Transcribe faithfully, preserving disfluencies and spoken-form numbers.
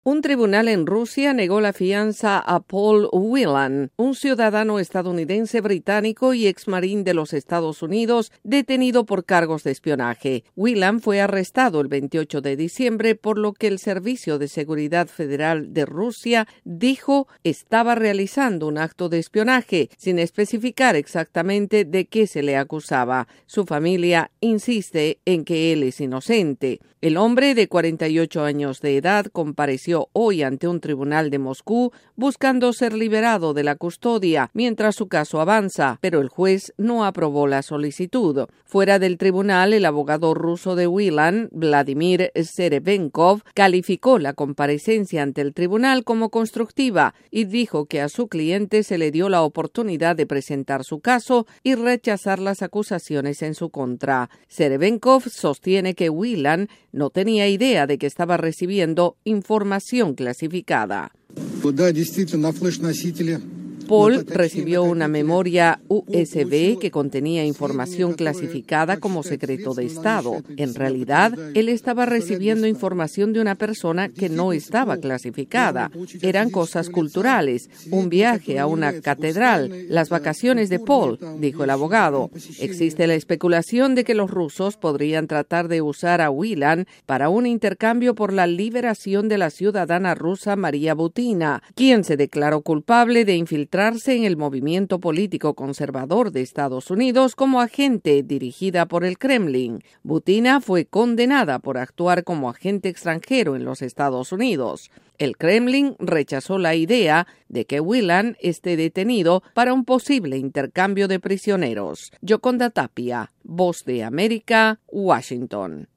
Un tribunal en Rusia negó la fianza a Paul Whelan, un ciudadano estadounidense británico y exmarín de los Estados Unidos, detenido por cargos de espionaje. Whelan fue arrestado el veintiocho de diciembre, por lo que el Servicio de Seguridad Federal de Rusia dijo estaba realizando un acto de espionaje, sin especificar exactamente de qué se le acusaba. Su familia insiste en que él es inocente. El hombre de cuarenta y ocho años de edad compareció hoy ante un tribunal de Moscú buscando ser liberado de la custodia mientras su caso avanza, pero el juez no aprobó la solicitud. Fuera del tribunal, el abogado ruso de Whelan, Vladimir Serevenkov, calificó la comparecencia ante el tribunal como constructiva y dijo que a su cliente se le dio la oportunidad de presentar su caso y rechazar las acusaciones en su contra. Serevenkov sostiene que Whelan no tenía idea de que estaba recibiendo información clasificada. Paul recibió una memoria U S B que contenía información clasificada como secreto de Estado. En realidad, él estaba recibiendo información de una persona que no estaba clasificada. Eran cosas culturales, un viaje a una catedral, las vacaciones de Paul, dijo el abogado. Existe la especulación de que los rusos podrían tratar de usar a Whelan para un intercambio por la liberación de la ciudadana rusa María Butina, quien se declaró culpable de infiltrar en el movimiento político conservador de Estados Unidos como agente dirigida por el Kremlin. Butina fue condenada por actuar como agente extranjero en los Estados Unidos. El Kremlin rechazó la idea de que Whelan esté detenido para un posible intercambio de prisioneros. Yoconda Tapia, Voz de América, Washington.